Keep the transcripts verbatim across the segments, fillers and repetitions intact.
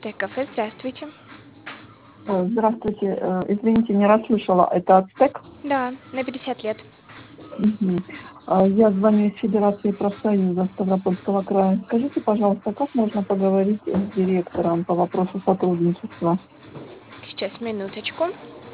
Т кафе, здравствуйте. Э, Здравствуйте. Э, Извините, не расслышала. Это Ацтек? Да, на пятьдесят лет. Мгм. А, Я звоню из Федерации профсоюза Ставропольского края. Скажите, пожалуйста, как можно поговорить с директором по вопросу сотрудничества? Сейчас, минуточку.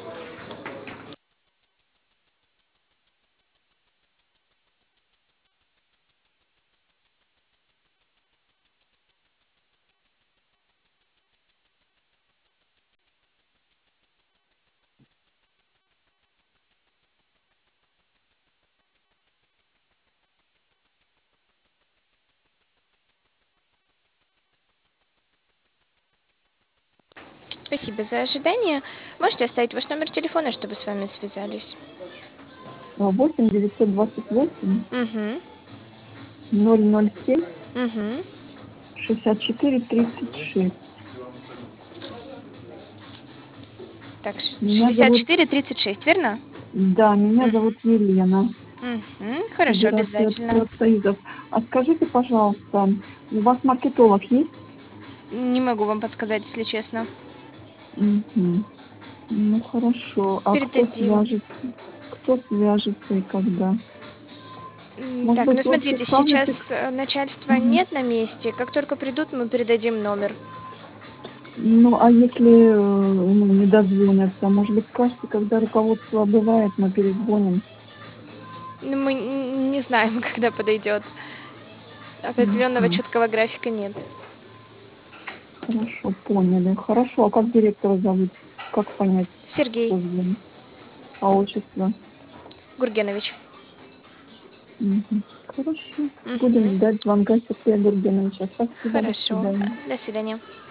Спасибо за ожидание. Можете оставить ваш номер телефона, чтобы с вами связались? восемь девятьсот двадцать восемь Угу, ноль ноль семь угу. шестьдесят четыре тридцать шесть. Так, ш- Меня шестьдесят зовут, четыре тридцать шесть, верно? да, меня Угу, зовут Елена, угу. Хорошо, Федерация обязательно. профсоюзов. А скажите, пожалуйста, у вас маркетолог есть? Не могу вам подсказать, если честно. Мгм. Ну хорошо. А кто Передадим. свяжется? Кто свяжется и когда? М, Может Так, быть, ну лучше смотрите, сейчас скажете? э, начальства Мгм. нет на месте. Как только придут, мы передадим номер. Ну, а если э, ну, не дозвонятся, может быть, скажете, когда руководство бывает, мы перезвоним. Ну, мы н- не знаем, когда подойдет. Определенного Мгм. четкого графика нет. Хорошо, поняли. Хорошо, а как директора зовут? Как понять, Сергей кто звонит? А отчество? Гургенович. Мгм. Хорошо. Мгм. Будем ждать звонка Сергея Гургеновича. Спасибо, до Хорошо. свидания. До свидания.